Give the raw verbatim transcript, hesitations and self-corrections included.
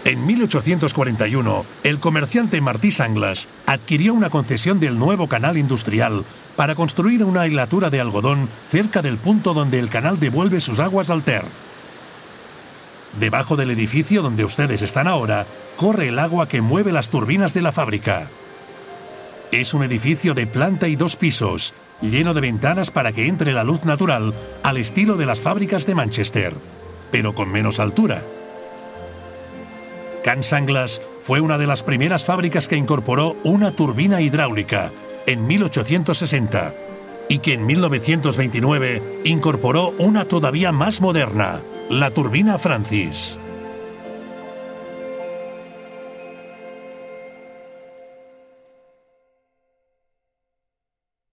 En mil ochocientos cuarenta y uno, el comerciante Martí Sanglas adquirió una concesión del nuevo canal industrial para construir una hilatura de algodón cerca del punto donde el canal devuelve sus aguas al Ter. Debajo del edificio donde ustedes están ahora, corre el agua que mueve las turbinas de la fábrica. Es un edificio de planta y dos pisos, lleno de ventanas para que entre la luz natural al estilo de las fábricas de Manchester, pero con menos altura. Can Sanglas fue una de las primeras fábricas que incorporó una turbina hidráulica en mil ochocientos sesenta y que en mil novecientos veintinueve incorporó una todavía más moderna, la turbina Francis.